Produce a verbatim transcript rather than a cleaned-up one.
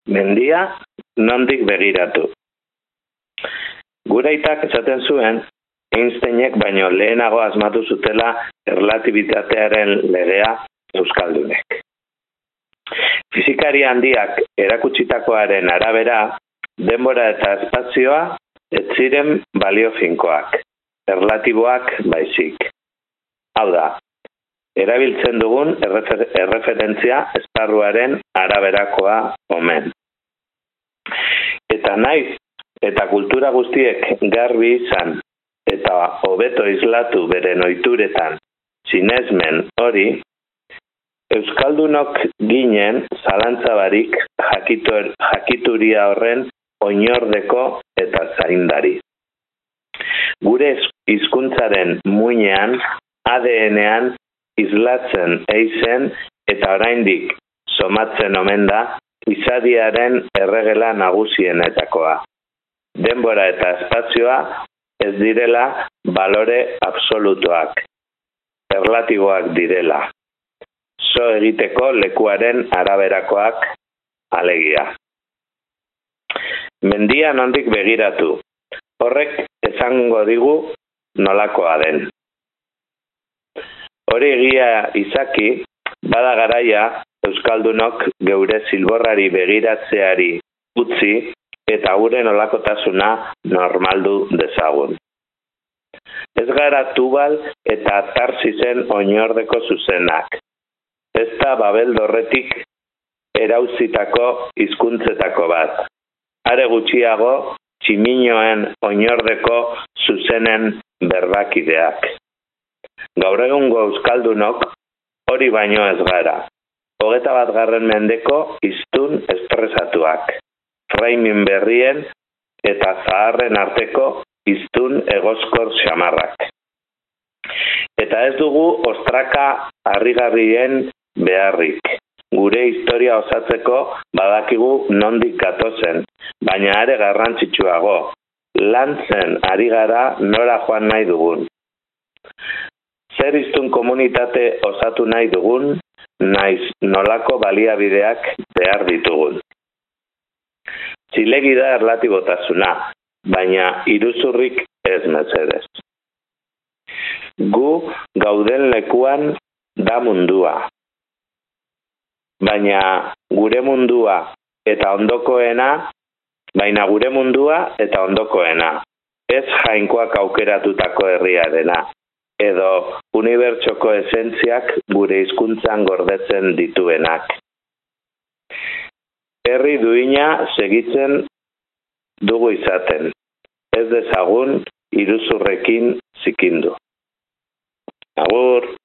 Mendia nondik begiratu. Gure aitak esaten zuen, Einsteinek baino lehenago asmatu zutela erlatibitatearen legea euskaldunek. Fizikari handiak erakutsitakoaren arabera, denbora eta espazioa ez ziren balio finkoak, erlatiboak baizik. Hau da, erabiltzen dugun errefer- erreferentzia esparruaren araberakoa omen. Eta naiz eta kultura guztiek garbi izan eta hobeto islatu beren ohituretan sinesmen hori, euskaldunok ginen zalantza barik jakitor, jakituria horren oinordeko eta zaindari. Gure hizkuntzaren muinean, A D N-ean islatzen eizen eta oraindik somatzen omen da izadiaren erregela nagusienetakoa. Denbora eta espazioa ez direla balore absolutoak, erlatiboak direla. So egiteko lekuaren araberakoak alegia. Mendia nondik begiratu, horrek esango digu nolakoa den. Hori egia izaki, bada garaia euskaldunok geure zilborrari begiratzeari utzi eta gure nolakotasuna normaldu dezagun. Ez gara Tubal eta Tarsisen oinordeko zuzenak. Ez da Babel dorretik erauzitako hizkuntzetako bat. Are gutxiago tximinoen oinordeko zuzenen berbakideak. Gaur egungo euskaldunok hori baino ez gara. Hogeta bat garren mendeko hiztun estresatuak. Framing berrien eta zaharren arteko hiztun egoskor xamarrak. Eta ez dugu ostraka harrigarrien beharrik. Gure historia osatzeko badakigu nondik gatozen, baina are garrantzitsuago, lantzen ari gara nora joan nahi dugun. Zer hiztun komunitate osatu nahi dugun, naiz nolako baliabideak behar ditugun. Zilegi da erlatibotasuna, baina iruzurrik ez mesedez. Gu gauden lekuan da mundua. Baina gure mundua eta ondokoena, baina gure mundua eta ondokoena. Ez jainkoak aukeratutako herriarena, edo unibertsoko esentziak gure hizkuntzan gordetzen dituenak. Herri duina segitzen dugu izaten, ez dezagun iruzurrekin zikindu. Agur!